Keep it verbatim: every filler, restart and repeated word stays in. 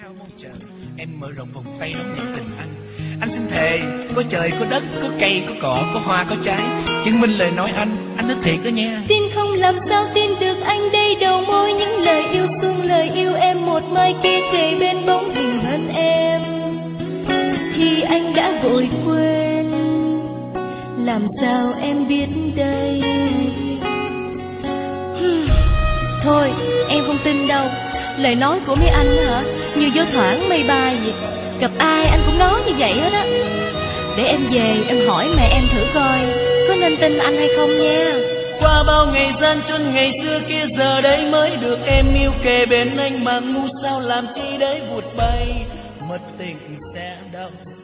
mong chờ. Em mở rộng vòng tay đón nhận tình anh. Anh xin thề, có trời, có đất, có cây, có cỏ, có hoa, có trái, chứng minh lời nói anh, anh nói thiệt đó nha. Xin không làm sao tin được anh đây, đầu môi những lời yêu thương, lời yêu em một mai kia kề bên bóng hình hận em. Thì anh đã vội quên, làm sao em biết đây. Thôi, em không tin đâu. Lời nói của mấy anh hả, như gió thoảng mây bay vậy. Gặp ai anh cũng nói như vậy hết á. Để em về em hỏi mẹ em thử coi có nên tin anh hay không nha. Qua bao ngày gian truân ngày xưa kia, giờ đây mới được em yêu kề bên anh, mà ngu sao làm chi để vụt bay mất tình sẽ đau.